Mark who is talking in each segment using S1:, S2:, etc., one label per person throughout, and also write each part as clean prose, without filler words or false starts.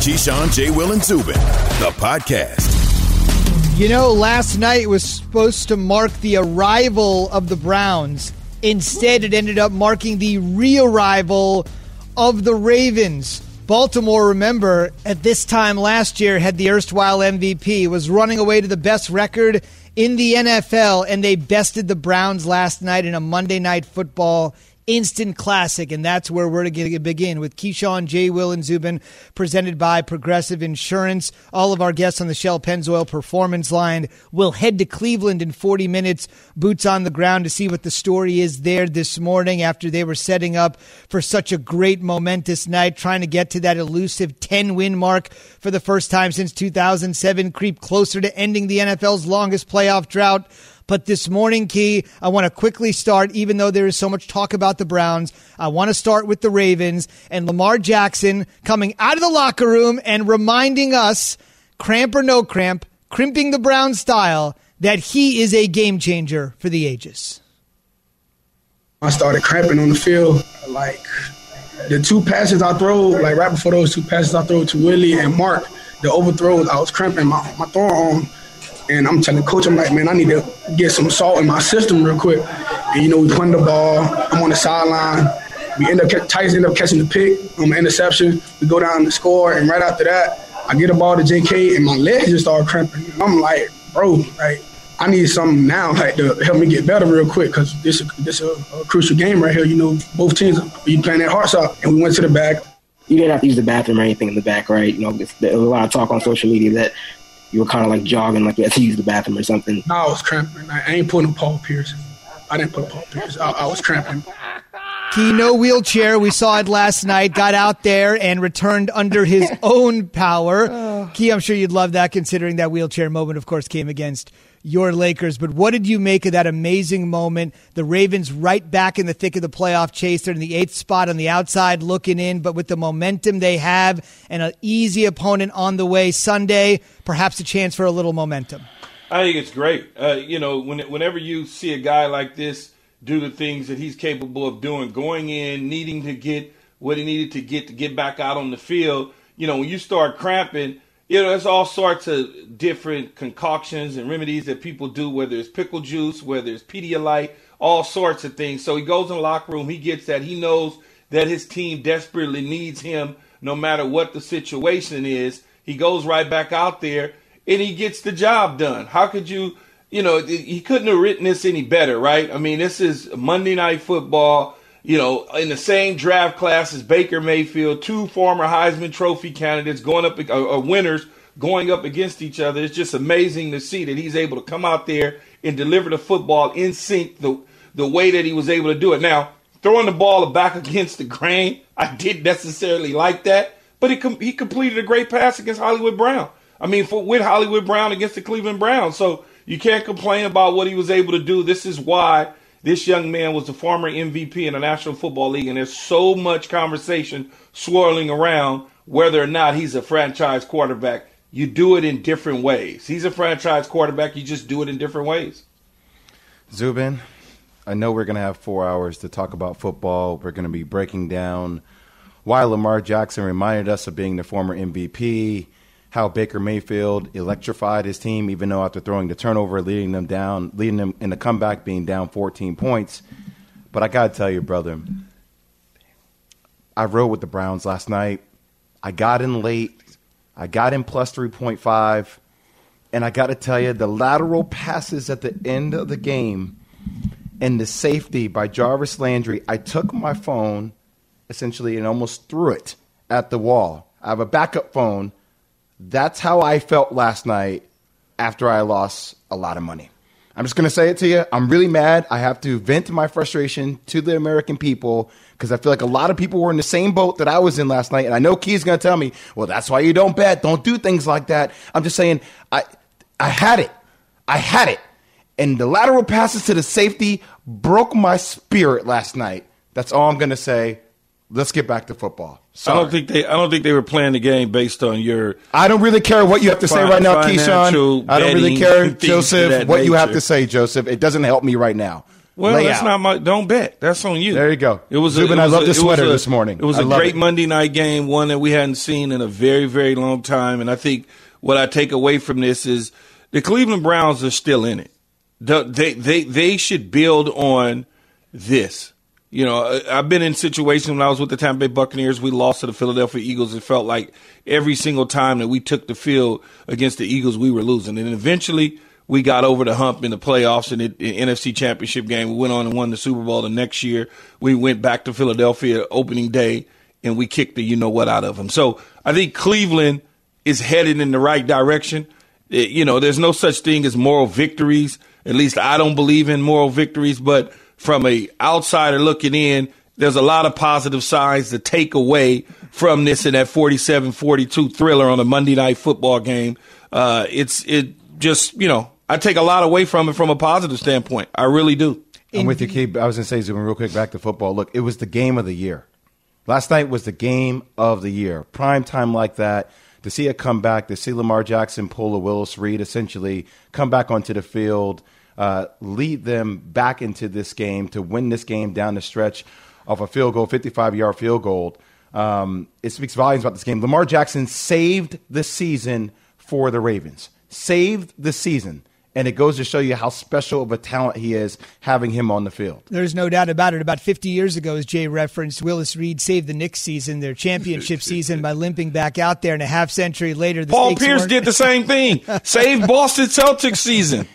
S1: Keyshawn, J. Will, and Zubin, the podcast.
S2: You know, last night was supposed to mark the arrival of the Browns. Instead, it ended up marking the re-arrival of the Ravens. Baltimore, remember, at this time last year had the erstwhile MVP, was running away to the best record in the NFL, and they bested the Browns last night in a Monday Night Football instant classic, and that's where we're going to begin with Keyshawn, J. Will, and Zubin, presented by Progressive Insurance. All of our guests on the Shell Pennzoil Performance Line will head to Cleveland in 40 minutes, boots on the ground, to see what the story is there this morning after they were setting up for such a great, momentous night, trying to get to that elusive 10-win mark for the first time since 2007, creep closer to ending the NFL's longest playoff drought. But this morning, Key, I want to quickly start, even though there is so much talk about the Browns, I want to start with the Ravens and Lamar Jackson coming out of the locker room and reminding us, cramp or no cramp, crimping the Browns style, that he is a game changer for the ages.
S3: I started cramping on the field. Like, the two passes I throw, like right before those two passes I throw to Willie and Mark, the overthrows, I was cramping my throwing arm. And I'm telling Coach, I'm like, man, I need to get some salt in my system real quick. And, you know, we punt the ball. I'm on the sideline. Titans end up catching the pick on the interception. We go down and score. And right after that, I get a ball to JK, and my legs just start cramping. And I'm like, bro, like, I need something now, like, to help me get better real quick, because this is a crucial game right here. You know, both teams be playing their hearts out. And we went to the back.
S4: You didn't have to use the bathroom or anything in the back, right? You know, there was a lot of talk on social media that you were kind of like jogging, like you had to use the bathroom or something.
S3: No, I was cramping. I ain't putting Paul Pierce. I didn't put Paul Pierce. I was cramping.
S2: Key, no wheelchair. We saw it last night. Got out there and returned under his own power. Key, I'm sure you'd love that, considering that wheelchair moment, of course, came against your Lakers. But what did you make of that amazing moment? The Ravens right back in the thick of the playoff chase. They're in the 8th spot on the outside looking in, but with the momentum they have and an easy opponent on the way Sunday, perhaps a chance for a little momentum.
S5: I think it's great. You know, whenever you see a guy like this do the things that he's capable of doing, going in, needing to get what he needed to get back out on the field, you know, when you start cramping, you know, there's all sorts of different concoctions and remedies that people do, whether it's pickle juice, whether it's Pedialyte, all sorts of things. So he goes in the locker room, he gets that. He knows that his team desperately needs him no matter what the situation is. He goes right back out there, and he gets the job done. How could you know, he couldn't have written this any better, right? I mean, this is Monday Night Football, you know, in the same draft class as Baker Mayfield, two former Heisman Trophy candidates going up, winners going up against each other. It's just amazing to see that he's able to come out there and deliver the football in sync the way that he was able to do it. Now, throwing the ball back against the grain, I didn't necessarily like that, but he completed a great pass against Hollywood Brown. I mean, with Hollywood Brown against the Cleveland Browns. So you can't complain about what he was able to do. This is why this young man was the former MVP in the National Football League, and there's so much conversation swirling around whether or not he's a franchise quarterback. You do it in different ways. He's a franchise quarterback. You just do it in different ways.
S6: Zubin, I know we're going to have 4 hours to talk about football. We're going to be breaking down why Lamar Jackson reminded us of being the former MVP, how Baker Mayfield electrified his team, even though after throwing the turnover, leading them in the comeback, being down 14 points. But I got to tell you, brother, I rode with the Browns last night. I got in late. I got in plus 3.5. And I got to tell you, the lateral passes at the end of the game and the safety by Jarvis Landry, I took my phone, essentially, and almost threw it at the wall. I have a backup phone. That's how I felt last night after I lost a lot of money. I'm just going to say it to you. I'm really mad. I have to vent my frustration to the American people because I feel like a lot of people were in the same boat that I was in last night. And I know Key's going to tell me, well, that's why you don't bet. Don't do things like that. I'm just saying I had it. I had it. And the lateral passes to the safety broke my spirit last night. That's all I'm going to say. Let's get back to football. Sorry.
S5: I don't think they were playing the game based on your.
S6: I don't really care what you have to say right now, Keyshawn. I don't really care, Joseph, what you have to say, Joseph. It doesn't help me right now.
S5: Well, that's not my. Don't bet. That's on you.
S6: There you go.
S5: It was.
S6: Zubin, I love the sweater this morning.
S5: It was a great Monday night game, one that we hadn't seen in a very, very long time. And I think what I take away from this is the Cleveland Browns are still in it. They should build on this. You know, I've been in situations when I was with the Tampa Bay Buccaneers. We lost to the Philadelphia Eagles. It felt like every single time that we took the field against the Eagles, we were losing. And eventually, we got over the hump in the playoffs and the NFC Championship game. We went on and won the Super Bowl. The next year, we went back to Philadelphia opening day, and we kicked the you-know-what out of them. So I think Cleveland is headed in the right direction. You know, there's no such thing as moral victories. At least I don't believe in moral victories. But from a outsider looking in, there's a lot of positive signs to take away from this in that 47-42 thriller on a Monday Night Football game. I take a lot away from it from a positive standpoint. I really do.
S6: I'm with you, Keith. I was going to say, Zubin, real quick, back to football. Look, it was the game of the year. Last night was the game of the year. Prime time like that, to see it come back, to see Lamar Jackson pull a Willis Reed, essentially come back onto the field, lead them back into this game to win this game down the stretch of a field goal, 55-yard field goal. It speaks volumes about this game. Lamar Jackson saved the season for the Ravens. Saved the season. And it goes to show you how special of a talent he is having him on the field.
S2: There's no doubt about it. About 50 years ago, as Jay referenced, Willis Reed saved the Knicks season, their championship season, by limping back out there. And a half century later,
S5: Paul Pierce did the same thing. Saved Boston Celtics season.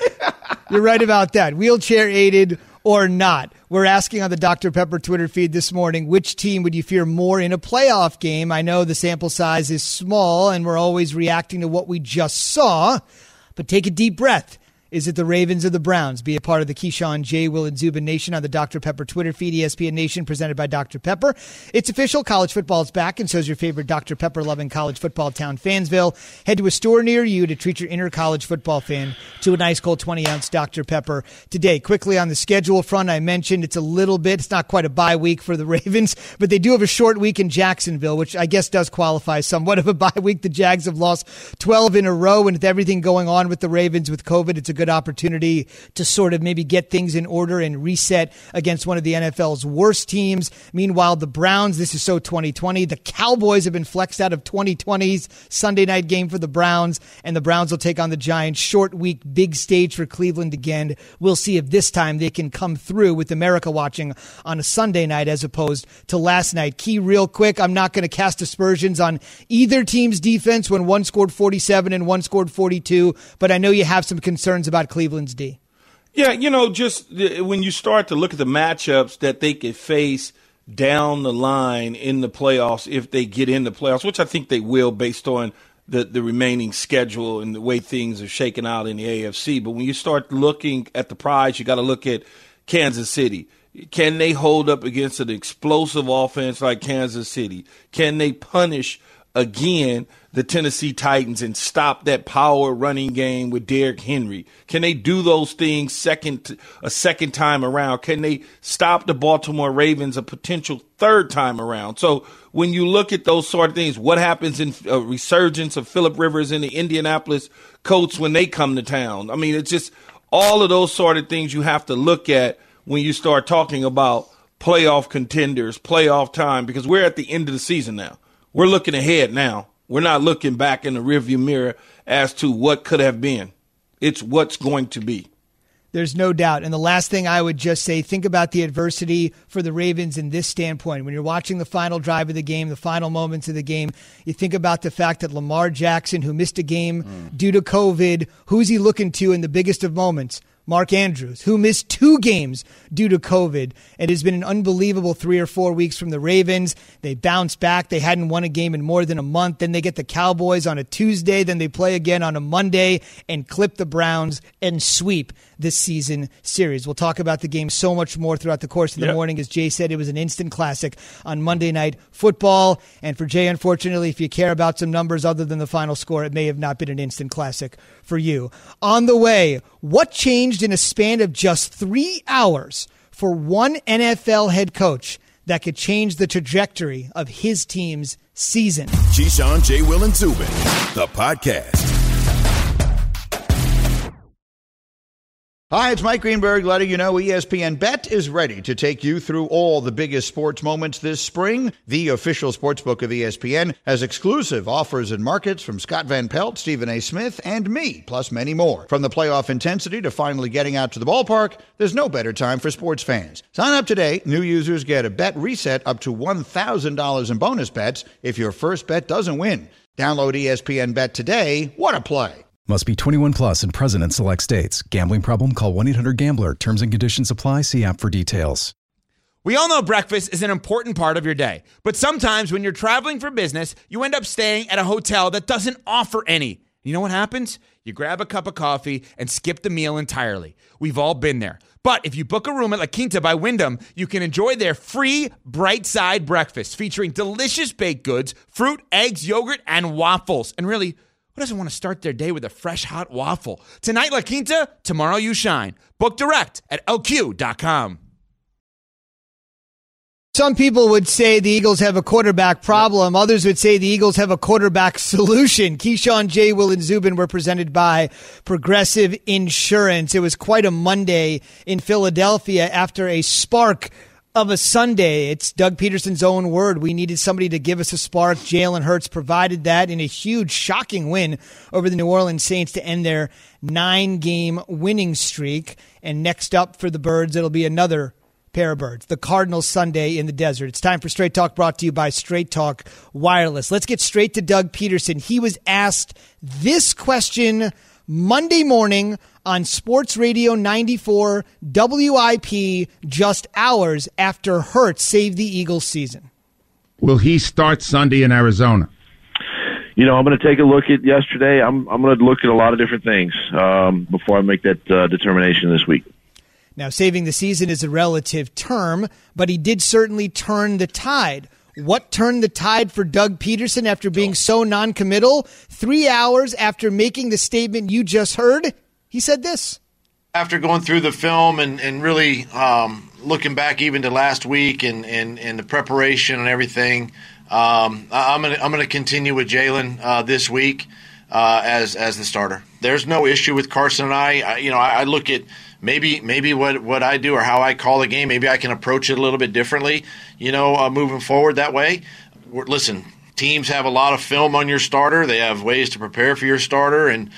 S2: You're right about that. Wheelchair aided or not. We're asking on the Dr. Pepper Twitter feed this morning, which team would you fear more in a playoff game? I know the sample size is small, and we're always reacting to what we just saw. But take a deep breath. Is it the Ravens or the Browns? Be a part of the Keyshawn, J. Will, and Zubin Nation on the Dr. Pepper Twitter feed, ESPN Nation, presented by Dr. Pepper. It's official. College football is back, and so is your favorite Dr. Pepper-loving college football town, Fansville. Head to a store near you to treat your inner college football fan to a nice cold 20-ounce Dr. Pepper today. Quickly on the schedule front, I mentioned it's not quite a bye week for the Ravens, but they do have a short week in Jacksonville, which I guess does qualify somewhat of a bye week. The Jags have lost 12 in a row, and with everything going on with the Ravens with COVID, it's a good opportunity to sort of maybe get things in order and reset against one of the NFL's worst teams. Meanwhile, the Browns, this is so 2020. The Cowboys have been flexed out of 2020's Sunday night game for the Browns, and the Browns will take on the Giants. Short week, big stage for Cleveland again. We'll see if this time they can come through with America watching on a Sunday night as opposed to last night. Key, real quick, I'm not going to cast aspersions on either team's defense when one scored 47 and one scored 42, but I know you have some concerns about Cleveland's D.
S5: Yeah, just when you start to look at the matchups that they could face down the line in the playoffs, if they get in the playoffs, which I think they will based on the remaining schedule and the way things are shaking out in the AFC. But when you start looking at the prize, you got to look at Kansas City. Can they hold up against an explosive offense like Kansas City? Can they punish again the Tennessee Titans and stop that power running game with Derrick Henry? Can they do those things a second time around? Can they stop the Baltimore Ravens a potential third time around? So when you look at those sort of things, what happens in a resurgence of Phillip Rivers and the Indianapolis Colts when they come to town? I mean, it's just all of those sort of things you have to look at when you start talking about playoff contenders, playoff time, because we're at the end of the season now. We're looking ahead now. We're not looking back in the rearview mirror as to what could have been. It's what's going to be.
S2: There's no doubt. And the last thing I would just say, think about the adversity for the Ravens in this standpoint. When you're watching the final drive of the game, the final moments of the game, you think about the fact that Lamar Jackson, who missed a game due to COVID, who's he looking to in the biggest of moments? Mark Andrews, who missed 2 games due to COVID. It has been an unbelievable 3 or 4 weeks from the Ravens. They bounced back. They hadn't won a game in more than a month. Then they get the Cowboys on a Tuesday. Then they play again on a Monday and clip the Browns and sweep this season series. We'll talk about the game so much more throughout the course of the morning. As Jay said, it was an instant classic on Monday Night Football. And for Jay, unfortunately, if you care about some numbers other than the final score, it may have not been an instant classic for you. On the way, what changed in a span of just 3 hours for one NFL head coach that could change the trajectory of his team's season?
S1: Keyshawn, J. Will, and Zubin, the podcast.
S7: Hi, it's Mike Greenberg letting you know ESPN Bet is ready to take you through all the biggest sports moments this spring. The official sportsbook of ESPN has exclusive offers and markets from Scott Van Pelt, Stephen A. Smith, and me, plus many more. From the playoff intensity to finally getting out to the ballpark, there's no better time for sports fans. Sign up today. New users get a bet reset up to $1,000 in bonus bets if your first bet doesn't win. Download ESPN Bet today. What a play.
S8: Must be 21 plus and present in select states. Gambling problem? Call 1-800-GAMBLER. Terms and conditions apply. See app for details.
S9: We all know breakfast is an important part of your day. But sometimes when you're traveling for business, you end up staying at a hotel that doesn't offer any. You know what happens? You grab a cup of coffee and skip the meal entirely. We've all been there. But if you book a room at La Quinta by Wyndham, you can enjoy their free Bright Side breakfast featuring delicious baked goods, fruit, eggs, yogurt, and waffles. And really, who doesn't want to start their day with a fresh, hot waffle? Tonight, La Quinta, tomorrow you shine. Book direct at LQ.com.
S2: Some people would say the Eagles have a quarterback problem. Others would say the Eagles have a quarterback solution. Keyshawn, J. Will, and Zubin were presented by Progressive Insurance. It was quite a Monday in Philadelphia after a spark of a Sunday. It's Doug Peterson's own word. We needed somebody to give us a spark. Jalen Hurts provided that in a huge, shocking win over the New Orleans Saints to end their 9-game winning streak. And next up for the Birds, it'll be another pair of birds, the Cardinals Sunday in the desert. It's time for Straight Talk, brought to you by Straight Talk Wireless. Let's get straight to Doug Peterson. He was asked this question Monday morning on Sports Radio 94 WIP just hours after Hurts saved the Eagles season.
S10: Will he start Sunday in Arizona?
S11: You know, I'm going to take a look at yesterday. I'm going to look at a lot of different things before I make that determination this week.
S2: Now, saving the season is a relative term, but he did certainly turn the tide. What turned the tide for Doug Peterson after being so noncommittal? 3 hours after making the statement you just heard, he said this.
S12: After going through the film and really looking back even to last week and the preparation and everything, I'm going to continue with Jalen this week as the starter. There's no issue with Carson and I look at maybe what I do or how I call the game. Maybe I can approach it a little bit differently, moving forward that way. Listen, teams have a lot of film on your starter. They have ways to prepare for your starter, and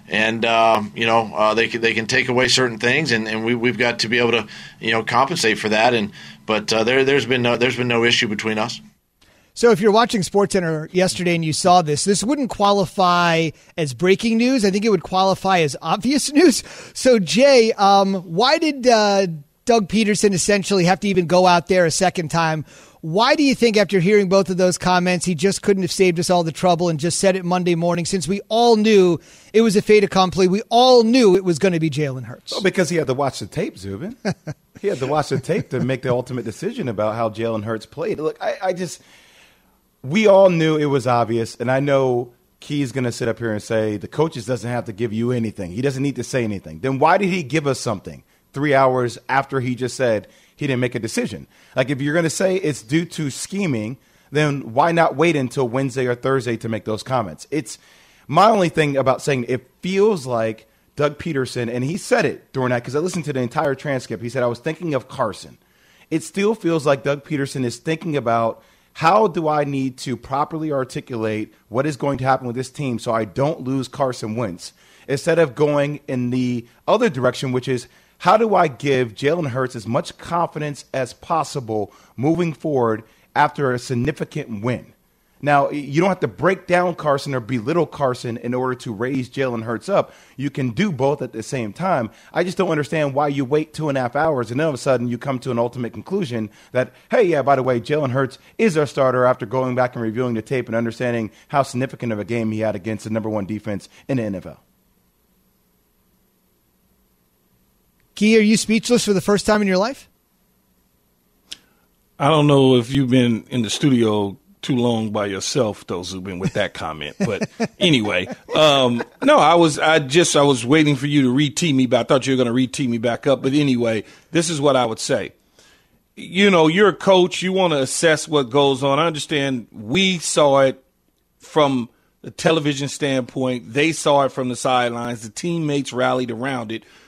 S12: they can take away certain things, and we've got to be able to compensate for that. But there's been no issue between us.
S2: So if you're watching SportsCenter yesterday and you saw this wouldn't qualify as breaking news. I think it would qualify as obvious news. So, Jay, why did Doug Peterson essentially have to even go out there a second time? Why do you think after hearing both of those comments, he just couldn't have saved us all the trouble and just said it Monday morning, since we all knew it was a fait accompli? We all knew it was going to be Jalen Hurts.
S6: Well, because he had to watch the tape, Zubin. He had to watch the tape to make the ultimate decision about how Jalen Hurts played. Look, we all knew it was obvious, and I know Key's going to sit up here and say the coaches doesn't have to give you anything. He doesn't need to say anything. Then why did he give us something 3 hours after he just said he didn't make a decision? Like, if you're going to say it's due to scheming, then why not wait until Wednesday or Thursday to make those comments? It's my only thing about saying it feels like Doug Peterson, and he said it during that because I listened to the entire transcript. He said, I was thinking of Carson. It still feels like Doug Peterson is thinking about, how do I need to properly articulate what is going to happen with this team so I don't lose Carson Wentz, instead of going in the other direction, which is how do I give Jalen Hurts as much confidence as possible moving forward after a significant win? Now, you don't have to break down Carson or belittle Carson in order to raise Jalen Hurts up. You can do both at the same time. I just don't understand why you wait 2.5 hours and then all of a sudden you come to an ultimate conclusion that, hey, yeah, by the way, Jalen Hurts is our starter after going back and reviewing the tape and understanding how significant of a game he had against the number one defense in the NFL.
S2: Key, are you speechless for the first time in your life?
S5: I don't know if you've been in the studio too long by yourself, though, Zubin, with that comment. But anyway, no, I was waiting for you to re-tee me back. I thought you were going to re-tee me back up. But anyway, this is what I would say. You're a coach. You want to assess what goes on. I understand we saw it from the television standpoint. They saw it from the sidelines. The teammates rallied around it.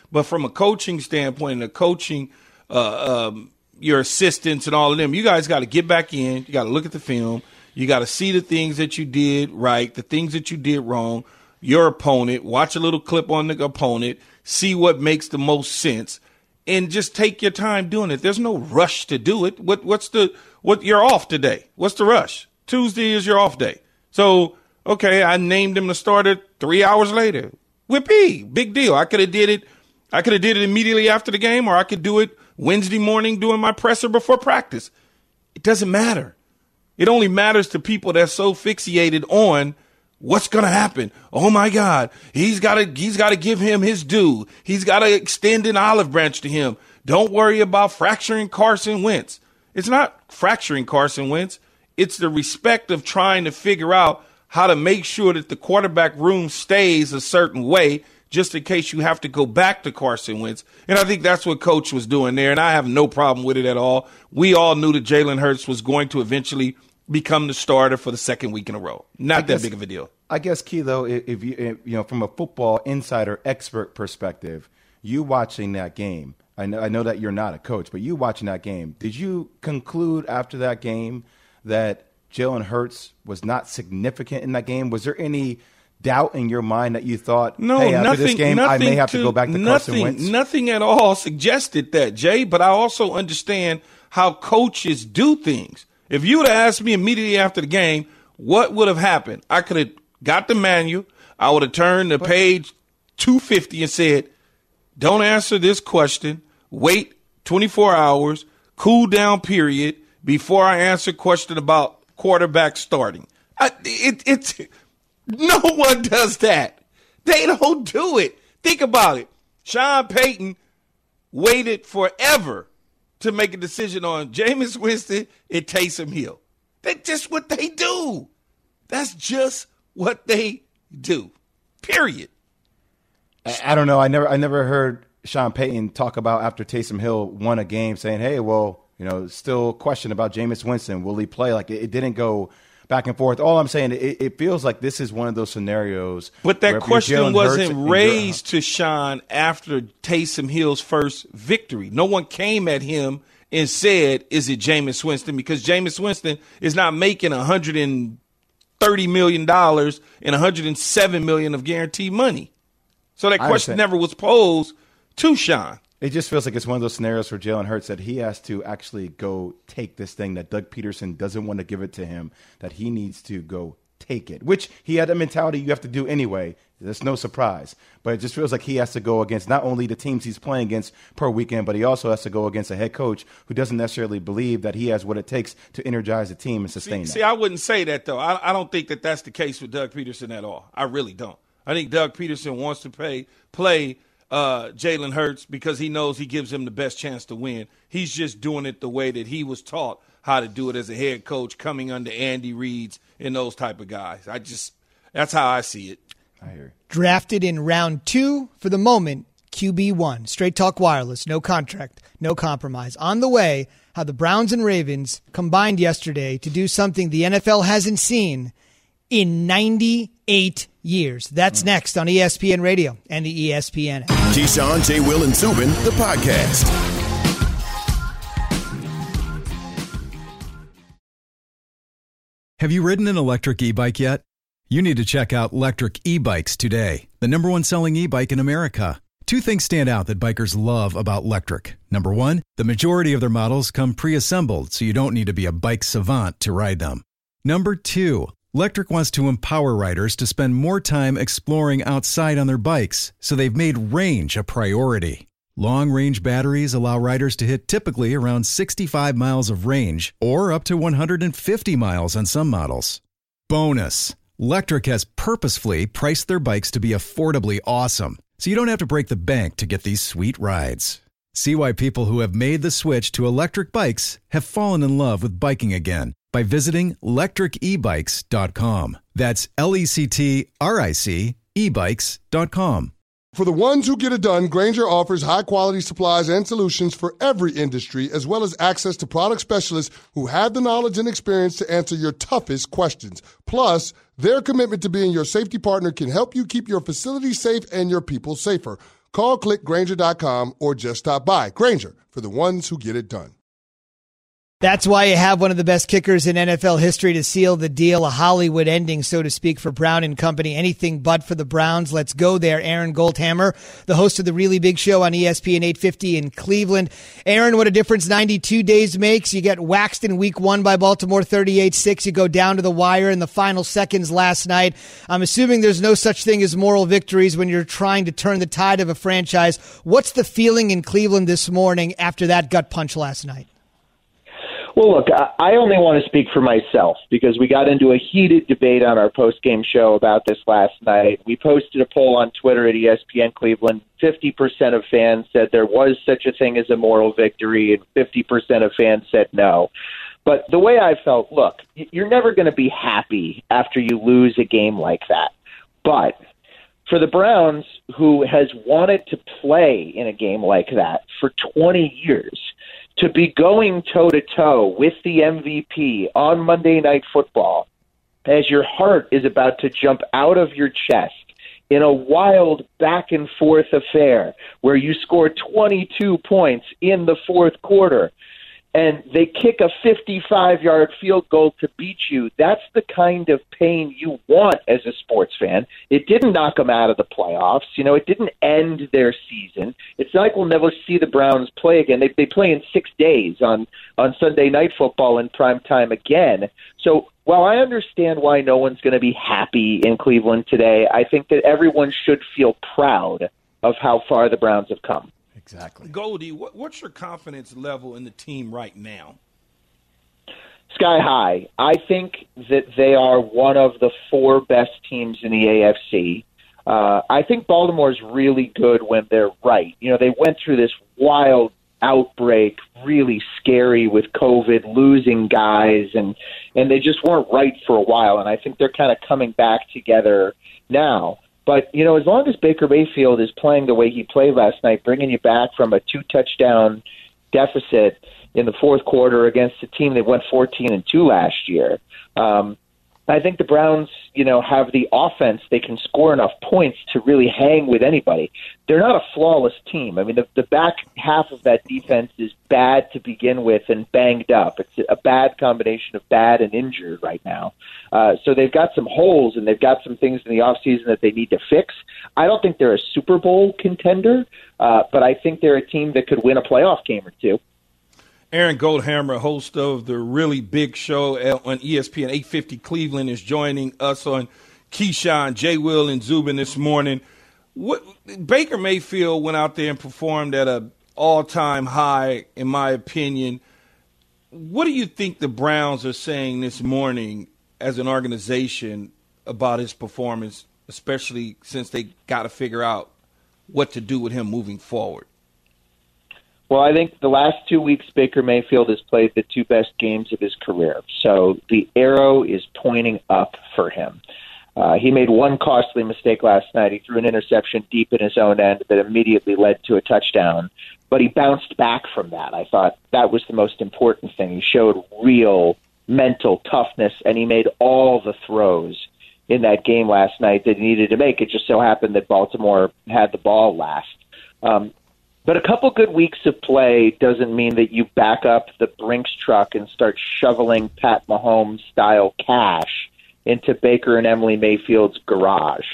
S5: But from a coaching standpoint and a coaching, your assistants and all of them, you guys got to get back in. You got to look at the film. You got to see the things that you did right, the things that you did wrong, your opponent, watch a little clip on the opponent, see what makes the most sense, and just take your time doing it. There's no rush to do it. What you're off today? What's the rush? Tuesday is your off day. So, okay, I named him the starter 3 hours later. Whippy, big deal. I could have did it immediately after the game, or I could do it Wednesday morning doing my presser before practice. It doesn't matter. It only matters to people that's so fixated on what's going to happen. Oh my God, he's got to give him his due. He's got to extend an olive branch to him. Don't worry about fracturing Carson Wentz. It's not fracturing Carson Wentz. It's the respect of trying to figure out how to make sure that the quarterback room stays a certain way, just in case you have to go back to Carson Wentz. And I think that's what Coach was doing there, and I have no problem with it at all. We all knew that Jalen Hurts was going to eventually become the starter for the second week in a row. Not that big of a deal.
S6: I guess, Key, though, if you from a football insider expert perspective, you watching that game, I know that you're not a coach, but you watching that game, did you conclude after that game that Jalen Hurts was not significant in that game? Was there any doubt in your mind that you thought, hey, after this game, I may have to go back to Carson Wentz?
S5: Nothing at all suggested that, Jay, but I also understand how coaches do things. If you would have asked me immediately after the game, what would have happened? I could have got the manual. I would have turned to page 250 and said, don't answer this question. Wait 24 hours, cool down period, before I answer question about quarterback starting. No one does that. They don't do it. Think about it. Sean Payton waited forever to make a decision on Jameis Winston and Taysom Hill. That's just what they do. That's just what they do. Period.
S6: I don't know. I never heard Sean Payton talk about after Taysom Hill won a game saying, hey, well, still question about Jameis Winston. Will he play? Like, it didn't go back and forth. All I'm saying, it feels like this is one of those scenarios.
S5: But that question wasn't raised to Sean after Taysom Hill's first victory. No one came at him and said, is it Jameis Winston? Because Jameis Winston is not making $130 million and $107 million of guaranteed money. So that question never was posed to Sean.
S6: It just feels like it's one of those scenarios for Jalen Hurts that he has to actually go take this thing that Doug Peterson doesn't want to give it to him, that he needs to go take it, which he had a mentality you have to do anyway. There's no surprise. But it just feels like he has to go against not only the teams he's playing against per weekend, but he also has to go against a head coach who doesn't necessarily believe that he has what it takes to energize the team and sustain that.
S5: See, I wouldn't say that, though. I don't think that that's the case with Doug Peterson at all. I really don't. I think Doug Peterson wants to play Jalen Hurts because he knows he gives him the best chance to win. He's just doing it the way that he was taught how to do it as a head coach, coming under Andy Reid's and those type of guys. That's how I see it.
S6: I hear you.
S2: Drafted in round 2 for the moment, QB1. Straight Talk Wireless, no contract, no compromise. On the way, how the Browns and Ravens combined yesterday to do something the NFL hasn't seen in 98 years. That's next on ESPN Radio and the ESPN app.
S1: Keyshawn, J. Will, and Zubin, the podcast.
S8: Have you ridden an electric e-bike yet? You need to check out Lectric E-Bikes today, the #1 selling e-bike in America. 2 things stand out that bikers love about Lectric. Number 1, the majority of their models come pre-assembled, so you don't need to be a bike savant to ride them. Number 2, Lectric wants to empower riders to spend more time exploring outside on their bikes, so they've made range a priority. Long-range batteries allow riders to hit typically around 65 miles of range, or up to 150 miles on some models. Bonus, Lectric has purposefully priced their bikes to be affordably awesome, so you don't have to break the bank to get these sweet rides. See why people who have made the switch to electric bikes have fallen in love with biking again by visiting lectricebikes.com. That's LECTRIC ebikes.com.
S13: For the ones who get it done, Grainger offers high-quality supplies and solutions for every industry, as well as access to product specialists who have the knowledge and experience to answer your toughest questions. Plus, their commitment to being your safety partner can help you keep your facility safe and your people safer. Call, click Grainger.com, or just stop by. Grainger, for the ones who get it done.
S2: That's why you have one of the best kickers in NFL history to seal the deal, a Hollywood ending, so to speak, for Brown and Company. Anything but for the Browns. Let's go there. Aaron Goldhammer, the host of the Really Big Show on ESPN 850 in Cleveland. Aaron, what a difference 92 days makes. You get waxed in week 1 by Baltimore 38-6. You go down to the wire in the final seconds last night. I'm assuming there's no such thing as moral victories when you're trying to turn the tide of a franchise. What's the feeling in Cleveland this morning after that gut punch last night?
S14: Well, look, I only want to speak for myself because we got into a heated debate on our post-game show about this last night. We posted a poll on Twitter at ESPN Cleveland. 50% of fans said there was such a thing as a moral victory, and 50% of fans said no. But the way I felt, look, you're never going to be happy after you lose a game like that. But for the Browns, who has wanted to play in a game like that for 20 years, to be going toe-to-toe with the MVP on Monday Night Football as your heart is about to jump out of your chest in a wild back-and-forth affair where you score 22 points in the fourth quarter and they kick a 55-yard field goal to beat you, that's the kind of pain you want as a sports fan. It didn't knock them out of the playoffs. You know, it didn't end their season. It's not like we'll never see the Browns play again. They play in 6 days on Sunday Night Football in prime time again. So while I understand why no one's going to be happy in Cleveland today, I think that everyone should feel proud of how far the Browns have come.
S5: Exactly. Goldie, what's your confidence level in the team right now?
S14: Sky high. I think that they are one of the 4 best teams in the AFC. I think Baltimore's really good when they're right. You know, they went through this wild outbreak, really scary with COVID, losing guys, and they just weren't right for a while. And I think they're kind of coming back together now. But, you know, as long as Baker Mayfield is playing the way he played last night, bringing you back from a 2-touchdown deficit in the fourth quarter against a team that went 14-2 last year, I think the Browns, you know, have the offense. They can score enough points to really hang with anybody. They're not a flawless team. I mean, the back half of that defense is bad to begin with and banged up. It's a bad combination of bad and injured right now. So they've got some holes and they've got some things in the offseason that they need to fix. I don't think they're a Super Bowl contender, but I think they're a team that could win a playoff game or two.
S5: Aaron Goldhammer, host of the Really Big Show on ESPN 850 Cleveland, is joining us on Keyshawn, J. Will, and Zubin this morning. Baker Mayfield went out there and performed at an all-time high, in my opinion. What do you think the Browns are saying this morning as an organization about his performance, especially since they got to figure out what to do with him moving forward?
S14: Well, I think the last 2 weeks, Baker Mayfield has played the 2 best games of his career. So the arrow is pointing up for him. He made one costly mistake last night. He threw an interception deep in his own end that immediately led to a touchdown. But he bounced back from that. I thought that was the most important thing. He showed real mental toughness, and he made all the throws in that game last night that he needed to make. It just so happened that Baltimore had the ball last. But a couple good weeks of play doesn't mean that you back up the Brinks truck and start shoveling Pat Mahomes-style cash into Baker and Emily Mayfield's garage.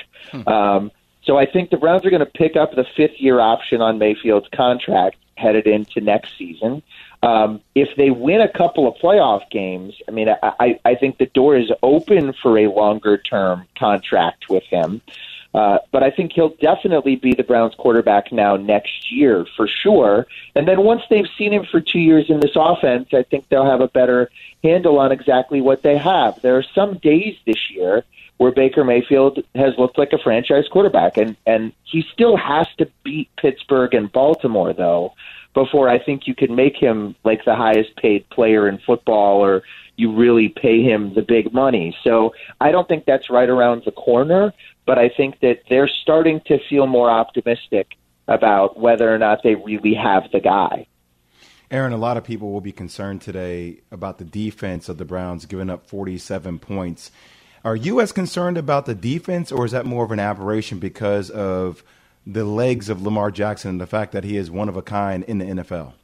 S14: So I think the Browns are going to pick up the 5th-year option on Mayfield's contract headed into next season. If they win a couple of playoff games, I mean, I think the door is open for a longer-term contract with him. But I think he'll definitely be the Browns quarterback now next year for sure. And then once they've seen him for 2 years in this offense, I think they'll have a better handle on exactly what they have. There are some days this year where Baker Mayfield has looked like a franchise quarterback, and he still has to beat Pittsburgh and Baltimore, though, before I think you can make him like the highest paid player in football or you really pay him the big money. So I don't think that's right around the corner, but I think that they're starting to feel more optimistic about whether or not they really have the guy.
S6: Aaron, a lot of people will be concerned today about the defense of the Browns giving up 47 points. Are you as concerned about the defense, or is that more of an aberration because of the legs of Lamar Jackson and the fact that he is one of a kind in the NFL?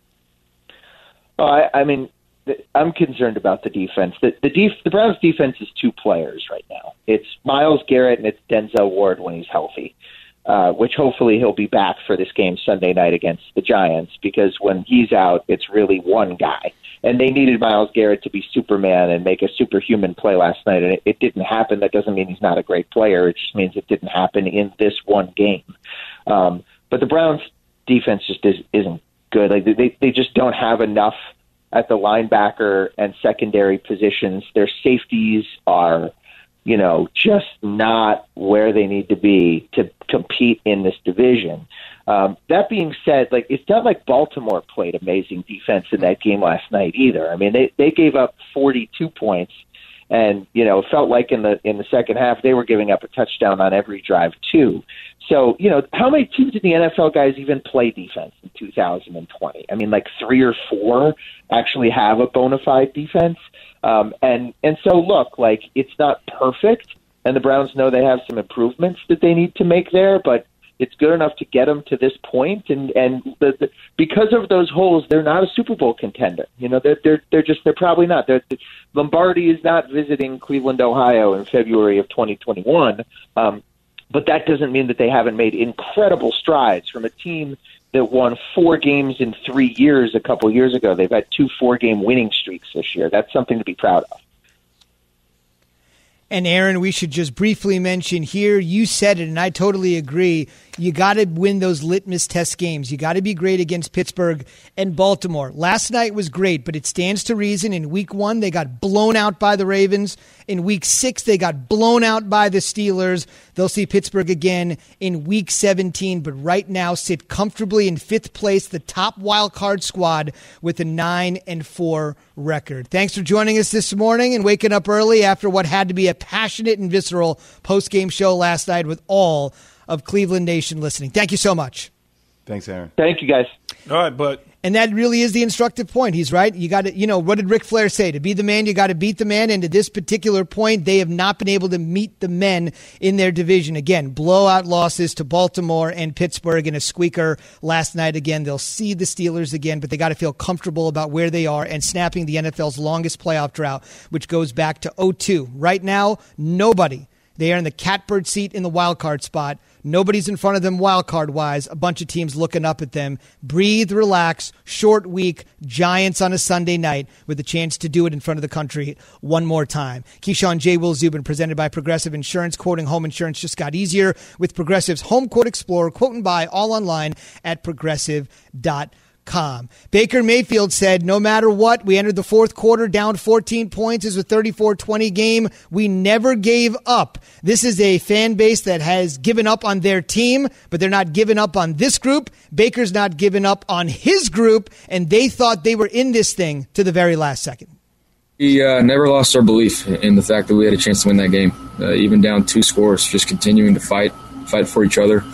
S14: Oh, I mean, I'm concerned about the defense. The Browns' defense is two players right now. It's Myles Garrett and it's Denzel Ward when he's healthy, which hopefully he'll be back for this game Sunday night against the Giants, because when he's out, it's really one guy. And they needed Myles Garrett to be Superman and make a superhuman play last night, and it didn't happen. That doesn't mean he's not a great player. It just means it didn't happen in this one game. But the Browns' defense just isn't good. Like they just don't have enough at the linebacker and secondary positions. Their safeties are, just not where they need to be to compete in this division. That being said, it's not like Baltimore played amazing defense in that game last night either. I mean, they gave up 42 points, and it felt like in the second half they were giving up a touchdown on every drive too. So how many teams in the NFL, guys, even play defense in 2020? I mean, 3 or 4 actually have a bona fide defense. And so look, it's not perfect, and the Browns know they have some improvements that they need to make there, but it's good enough to get them to this point. And because of those holes, they're not a Super Bowl contender. They're probably not. Lombardi is not visiting Cleveland, Ohio in February of 2021. But that doesn't mean that they haven't made incredible strides from a team that won 4 games in 3 years a couple years ago. They've had 2 4-game winning streaks this year. That's something to be proud of.
S2: And Aaron, we should just briefly mention here, you said it, and I totally agree. You got to win those litmus test games. You got to be great against Pittsburgh and Baltimore. Last night was great, but it stands to reason. In week 1, they got blown out by the Ravens. In week 6, they got blown out by the Steelers. They'll see Pittsburgh again in week 17, but right now sit comfortably in 5th place, the top wild card squad with a 9-4 record. Thanks for joining us this morning and waking up early after what had to be a passionate and visceral post-game show last night with all of Cleveland Nation listening. Thank you so much.
S6: Thanks, Aaron.
S14: Thank you, guys.
S5: All right, bud.
S2: And that really is the instructive point. He's right. You got to, what did Ric Flair say? To be the man, you got to beat the man. And to this particular point, they have not been able to meet the men in their division. Again, blowout losses to Baltimore and Pittsburgh and a squeaker last night. Again, they'll see the Steelers again, but they got to feel comfortable about where they are and snapping the NFL's longest playoff drought, which goes back to 2002. Right now, nobody. They are in the catbird seat in the wild card spot. Nobody's in front of them wild card wise. A bunch of teams looking up at them. Breathe, relax, short week, Giants on a Sunday night with a chance to do it in front of the country one more time. Keyshawn, J. Will Zubin, presented by Progressive Insurance. Quoting home insurance just got easier with Progressive's Home Quote Explorer. Quote and buy all online at progressive.com. Baker Mayfield said, no matter what, we entered the fourth quarter down 14 points. It's a 34-20 game. We never gave up. This is a fan base that has given up on their team, but they're not giving up on this group. Baker's not giving up on his group, and they thought they were in this thing to the very last second.
S15: We never lost our belief in the fact that we had a chance to win that game, even down 2 scores, just continuing to fight for each other.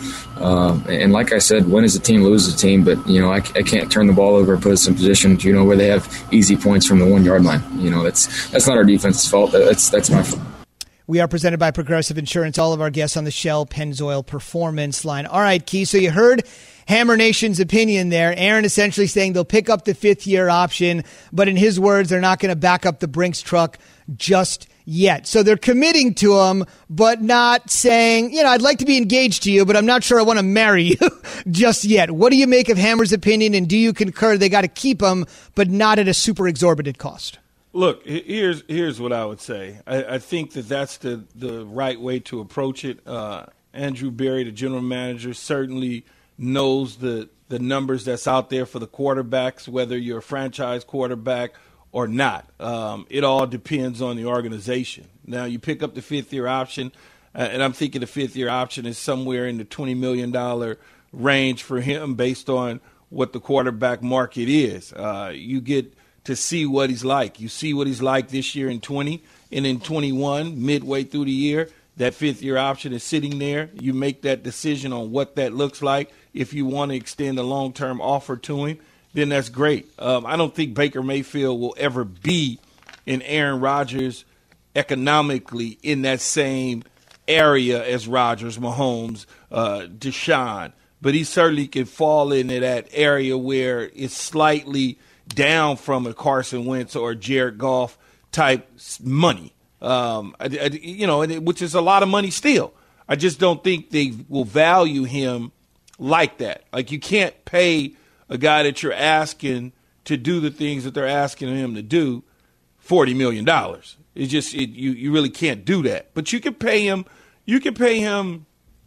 S15: And like I said, win as a team, lose as a team. But, I can't turn the ball over and put us in positions, where they have easy points from the 1-yard line. That's not our defense's fault. That's my fault.
S2: We are presented by Progressive Insurance. All of our guests on the Shell Pennzoil Performance line. All right, Key, so you heard Hammer Nation's opinion there. Aaron essentially saying they'll pick up the 5th-year option, but in his words, they're not going to back up the Brinks truck just yet. So they're committing to him, but not saying, I'd like to be engaged to you, but I'm not sure I want to marry you just yet. What do you make of Hammer's opinion, and do you concur they got to keep him, but not at a super exorbitant cost?
S5: Look, here's what I would say. I think that's the right way to approach it. Andrew Berry, the general manager, certainly knows the numbers that's out there for the quarterbacks, whether you're a franchise quarterback or not. It all depends on the organization. Now, you pick up the 5th-year option, and I'm thinking the 5th-year option is somewhere in the $20 million range for him based on what the quarterback market is. You get to see what he's like. You see what he's like this year in 20 and in 21, midway through the year. That 5th-year option is sitting there. You make that decision on what that looks like. If you want to extend a long-term offer to him, then that's great. I don't think Baker Mayfield will ever be in Aaron Rodgers economically in that same area as Rodgers, Mahomes, Deshaun, but he certainly can fall into that area where it's slightly down from a Carson Wentz or Jared Goff type money, which is a lot of money still. I just don't think they will value him like that. Like, you can't pay a guy that you're asking to do the things that they're asking him to do $40 million. It's just you really can't do that. But you can pay him. You can pay him,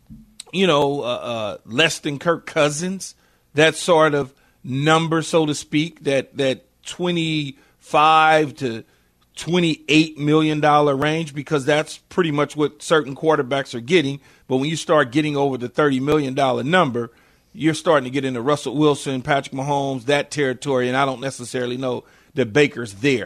S5: less than Kirk Cousins, that sort of number, so to speak, that $25 to $28 million range, because that's pretty much what certain quarterbacks are getting. But when you start getting over the $30 million number, you're starting to get into Russell Wilson, Patrick Mahomes, that territory, and I don't necessarily know that Baker's there.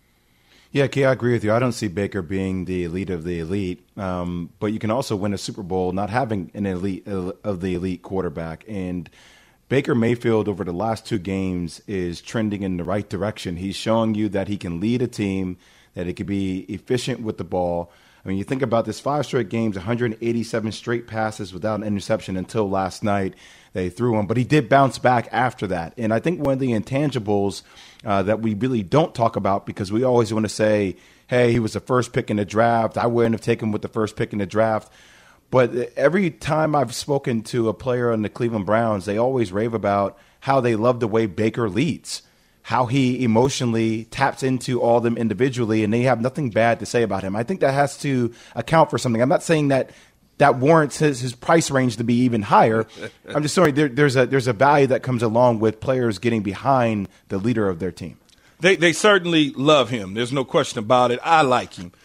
S6: Yeah, Key, I agree with you. I don't see Baker being the elite of the elite, but you can also win a Super Bowl not having an elite of the elite quarterback. And Baker Mayfield over the last 2 games is trending in the right direction. He's showing you that he can lead a team, that he can be efficient with the ball. I mean, you think about this, 5 straight games, 187 straight passes without an interception until last night. They threw him, but he did bounce back after that. And I think one of the intangibles that we really don't talk about, because we always want to say, hey, he was the first pick in the draft. I wouldn't have taken him with the first pick in the draft. But every time I've spoken to a player on the Cleveland Browns, they always rave about how they love the way Baker leads, how he emotionally taps into all of them individually, and they have nothing bad to say about him. I think that has to account for something. I'm not saying that warrants his price range to be even higher. I'm just sorry, there's a value that comes along with players getting behind the leader of their team.
S5: They certainly love him. There's no question about it. I like him.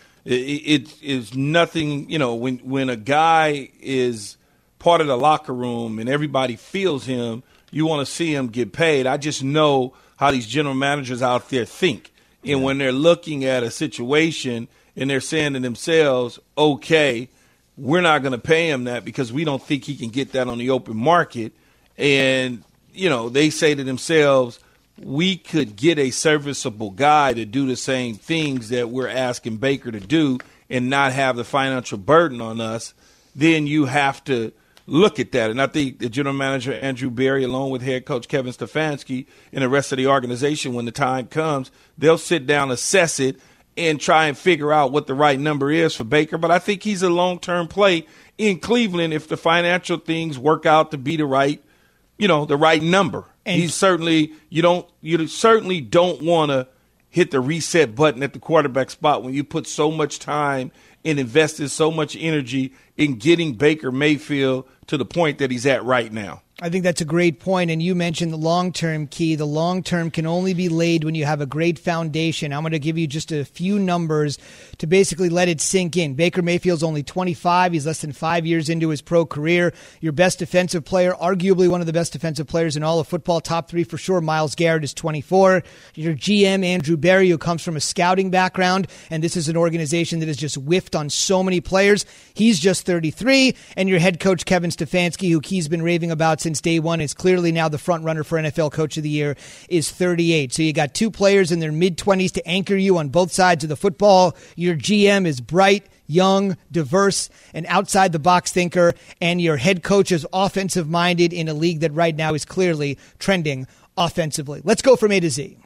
S5: It is nothing, when a guy is part of the locker room and everybody feels him, you want to see him get paid. I just know how these general managers out there think. And when they're looking at a situation and they're saying to themselves, okay, we're not going to pay him that because we don't think he can get that on the open market. And, they say to themselves, we could get a serviceable guy to do the same things that we're asking Baker to do and not have the financial burden on us. Then you have to look at that. And I think the general manager, Andrew Berry, along with head coach Kevin Stefanski and the rest of the organization, when the time comes, they'll sit down, assess it, and try and figure out what the right number is for Baker. But I think he's a long-term play in Cleveland if the financial things work out to be the right number. And he's certainly you certainly don't want to hit the reset button at the quarterback spot when you put so much time and invested so much energy in getting Baker Mayfield to the point that he's at right now.
S2: I think that's a great point, and you mentioned the long-term key. The long-term can only be laid when you have a great foundation. I'm going to give you just a few numbers to basically let it sink in. Baker Mayfield's only 25. He's less than 5 years into his pro career. Your best defensive player, arguably one of the best defensive players in all of football, top 3 for sure, Myles Garrett is 24. Your GM, Andrew Berry, who comes from a scouting background, and this is an organization that has just whiffed on so many players, he's just 33. And your head coach, Kevin Stefanski, who he's been raving about since day one, is clearly now the front runner for NFL Coach of the Year, is 38. So you got 2 players in their mid-20s to anchor you on both sides of the football. Your GM is bright, young, diverse, and outside-the-box thinker, and your head coach is offensive-minded in a league that right now is clearly trending offensively. Let's go from A to Z.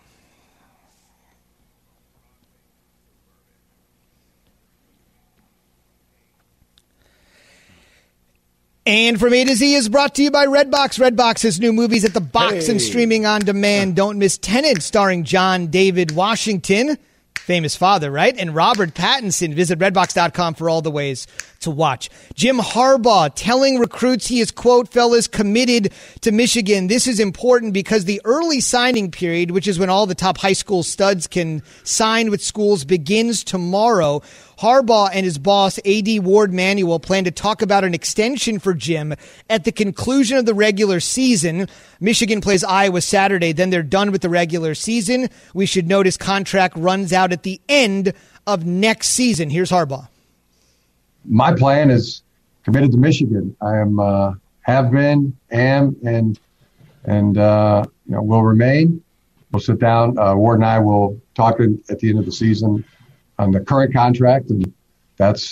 S2: And From A to Z is brought to you by Redbox. Redbox has new movies at the box and streaming on demand. Don't miss Tenet, starring John David Washington, famous father, right? And Robert Pattinson. Visit redbox.com for all the ways to watch. Jim Harbaugh telling recruits he is, quote, fellas, committed to Michigan. This is important because the early signing period, which is when all the top high school studs can sign with schools, begins tomorrow. Harbaugh and his boss, A.D. Ward Manuel, plan to talk about an extension for Jim at the conclusion of the regular season. Michigan plays Iowa Saturday, then they're done with the regular season. We should note his contract runs out at the end of next season. Here's Harbaugh.
S16: My plan is committed to Michigan. I am, have been, am, and will remain. We'll sit down. Ward and I will talk at the end of the season on the current contract, and that's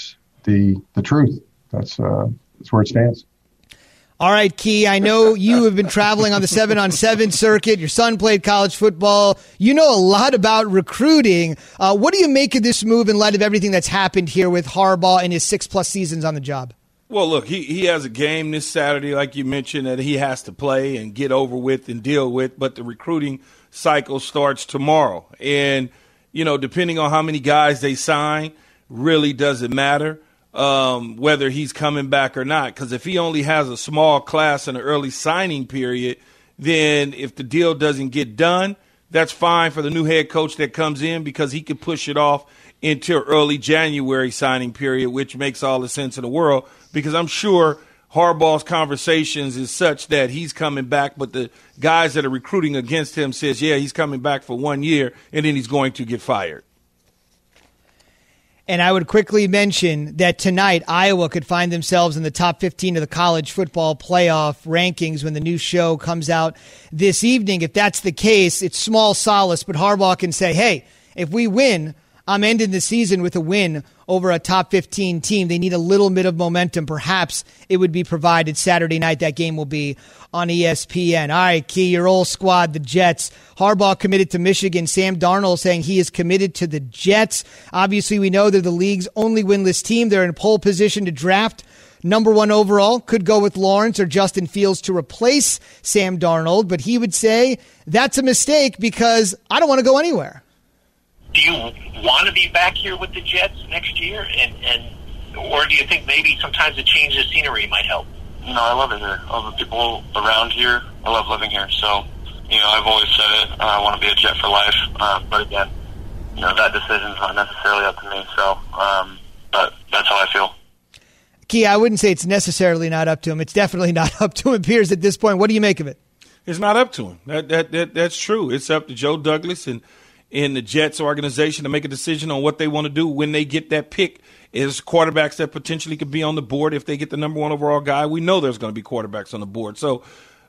S16: the truth. That's where it stands.
S2: All right, Key, I know you have been traveling on the 7-on-7 circuit. Your son played college football. You know a lot about recruiting. What do you make of this move in light of everything that's happened here with Harbaugh and his 6+ seasons on the job?
S5: Well, look, he has a game this Saturday, like you mentioned, that he has to play and get over with and deal with, but the recruiting cycle starts tomorrow. And, depending on how many guys they sign, really doesn't matter. Whether he's coming back or not, because if he only has a small class in an early signing period, then if the deal doesn't get done, that's fine for the new head coach that comes in, because he can push it off into early January signing period, which makes all the sense in the world, because I'm sure Harbaugh's conversations is such that he's coming back, but the guys that are recruiting against him says, yeah, he's coming back for 1 year, and then he's going to get fired.
S2: And I would quickly mention that tonight Iowa could find themselves in the top 15 of the college football playoff rankings when the new show comes out this evening. If that's the case, it's small solace, but Harbaugh can say, hey, if we win, I'm ending the season with a win over a top 15 team. They need a little bit of momentum. Perhaps it would be provided Saturday night. That game will be on ESPN. All right, Key, your old squad, the Jets. Harbaugh committed to Michigan. Sam Darnold saying he is committed to the Jets. Obviously, we know they're the league's only winless team. They're in pole position to draft number 1 overall. Could go with Lawrence or Justin Fields to replace Sam Darnold, but he would say that's a mistake because I don't want to go anywhere.
S17: Do you want to be back here with the Jets next year, or do you think maybe sometimes a change of scenery might help?
S18: No, I love it here. I love the people around here. I love living here. So, I've always said it. I want to be a Jet for life. But again, that decision's not necessarily up to me. So, but that's how I feel.
S2: Key, I wouldn't say it's necessarily not up to him. It's definitely not up to him, Piers, at this point. What do you make of it?
S5: It's not up to him. That's true. It's up to Joe Douglas and in the Jets organization to make a decision on what they want to do when they get that pick. Is quarterbacks that potentially could be on the board if they get the number 1 overall guy. We know there's going to be quarterbacks on the board. So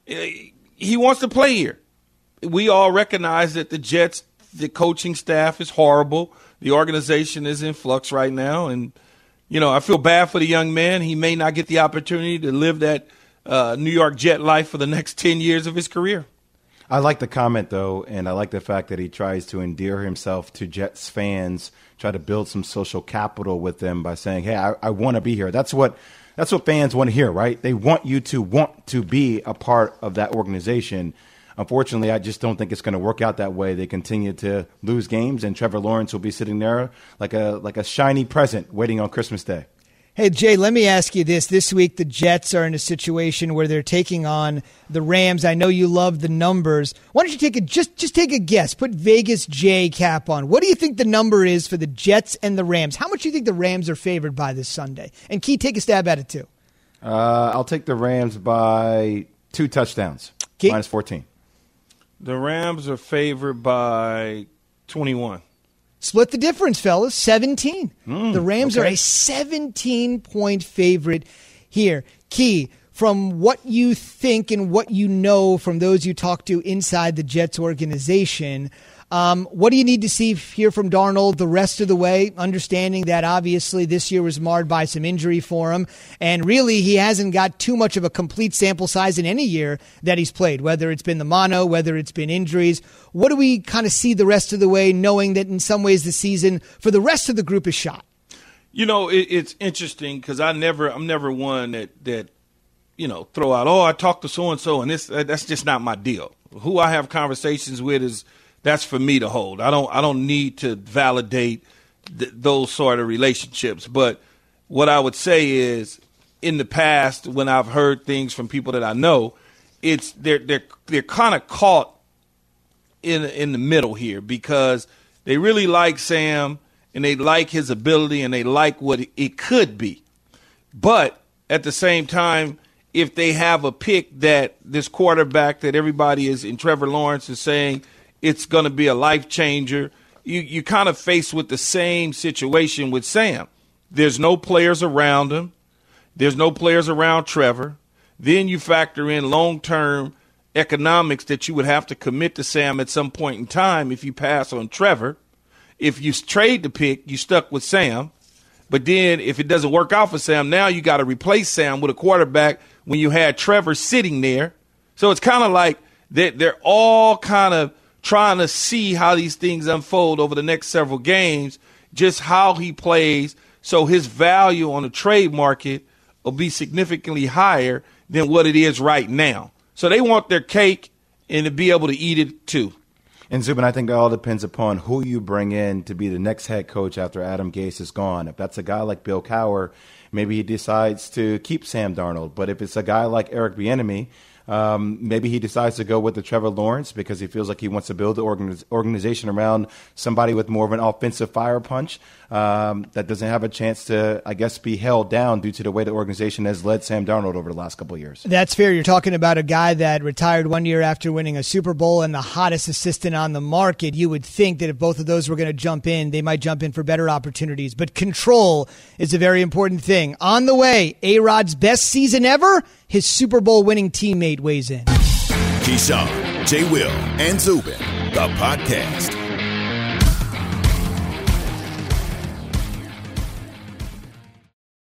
S5: he wants to play here. We all recognize that the Jets, the coaching staff is horrible. The organization is in flux right now. And, I feel bad for the young man. He may not get the opportunity to live that New York Jet life for the next 10 years of his career.
S6: I like the comment, though, and I like the fact that he tries to endear himself to Jets fans, try to build some social capital with them by saying, hey, I want to be here. That's what fans want to hear, right? They want you to want to be a part of that organization. Unfortunately, I just don't think it's going to work out that way. They continue to lose games, and Trevor Lawrence will be sitting there like a shiny present waiting on Christmas Day.
S2: Hey, Jay, let me ask you this. This week, the Jets are in a situation where they're taking on the Rams. I know you love the numbers. Why don't you just take a guess? Put Vegas J cap on. What do you think the number is for the Jets and the Rams? How much do you think the Rams are favored by this Sunday? And Key, take a stab at it, too.
S6: I'll take the Rams by 2 touchdowns,
S2: Key?
S6: minus 14.
S5: The Rams are favored by 21.
S2: Split the difference, fellas. 17. The Rams are a 17-point favorite here. Key, from what you think and what you know from those you talk to inside the Jets organization, what do you need to see here from Darnold the rest of the way, understanding that obviously this year was marred by some injury for him, and really he hasn't got too much of a complete sample size in any year that he's played, whether it's been the mono, whether it's been injuries. What do we kind of see the rest of the way, knowing that in some ways the season for the rest of the group is shot?
S5: It's interesting because I'm never one that throw out, I talked to so-and-so, and that's just not my deal. Who I have conversations with that's for me to hold. I don't need to validate those sort of relationships. But what I would say is, in the past, when I've heard things from people that I know, they're kind of caught in the middle here because they really like Sam and they like his ability and they like what it could be. But at the same time, if they have a pick that this quarterback that everybody is in Trevor Lawrence is saying it's going to be a life changer, you kind of faced with the same situation with Sam. There's no players around him. There's no players around Trevor. Then you factor in long-term economics that you would have to commit to Sam at some point in time if you pass on Trevor. If you trade the pick, you stuck with Sam. But then if it doesn't work out for Sam, now you got to replace Sam with a quarterback when you had Trevor sitting there. So it's kind of like they're all kind of trying to see how these things unfold over the next several games, just how he plays, so his value on the trade market will be significantly higher than what it is right now. So they want their cake and to be able to eat it too.
S6: And Zubin, I think it all depends upon who you bring in to be the next head coach after Adam Gase is gone. If that's a guy like Bill Cowher, maybe he decides to keep Sam Darnold. But if it's a guy like Eric Bieniemy, maybe he decides to go with the Trevor Lawrence because he feels like he wants to build the organization around somebody with more of an offensive fire punch that doesn't have a chance to, I guess, be held down due to the way the organization has led Sam Darnold over the last couple of years.
S2: That's fair. You're talking about a guy that retired 1 year after winning a Super Bowl and the hottest assistant on the market. You would think that if both of those were going to jump in, they might jump in for better opportunities. But control is a very important thing. On the way, A-Rod's best season ever, his Super Bowl winning teammate weighs in.
S1: Keyshawn, J. Will, and Zubin, the podcast.